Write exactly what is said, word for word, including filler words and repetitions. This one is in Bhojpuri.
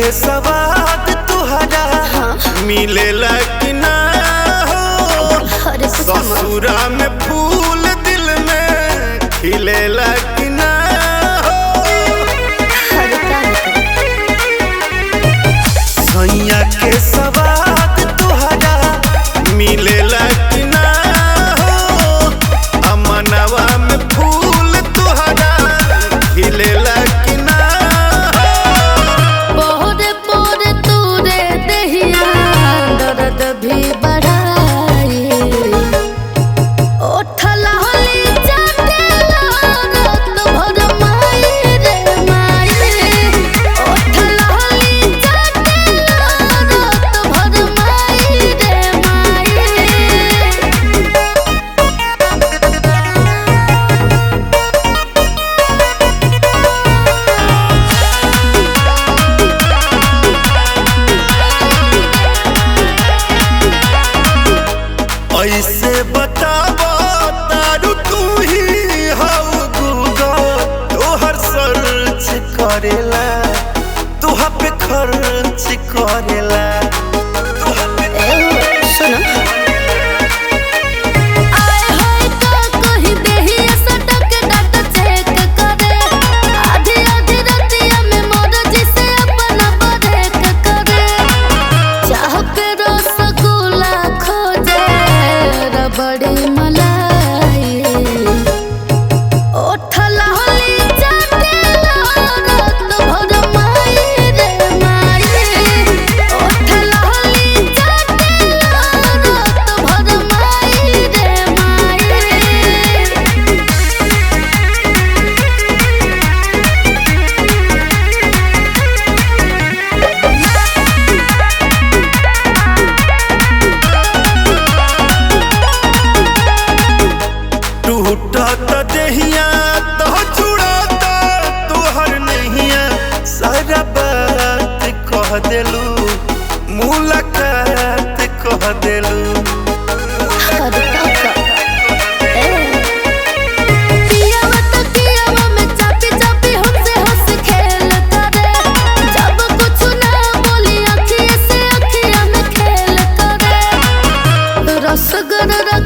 के सवाद तुहरा मिलेला कि ना हो। ससुरा में फूल दिल में खिलेला कि ना हो। सैया के सवाद तुहरा मिलेला कि ना हो। अमनवा में फूल तुहरा खिलेला कि ना भी बढ़ाई ओठला होली जातेला रात भर माई रे माई। ओठला होली जातेला रात भर माई रे माई। ऐसे बतावा तारू तू ही हाउ गूगल तोहर सर्च करेला तुहा पे खर्च करेला। सुनो आए हाय का कहीं देही सटक डाटा चेक करे। आधी आधी रातिया में मोर जिसे अपना बरेक करे। चाह पे रसगुल्ला खोजे बड़ी मलाई ओठला होली जातेला रात भर माई रे माई। ओठला होली जातेला रात भर माई रे माई। टूटत देहिया तो छुड़ाता तोहर नहिया सारा बात कह देलू मुलाकात कह देलू। पियावा तो पियावा में चापी चापी हमसे हंस खेल करे। जब कुछ ना बोली अखिया से अखिया में खेल करे। रसगर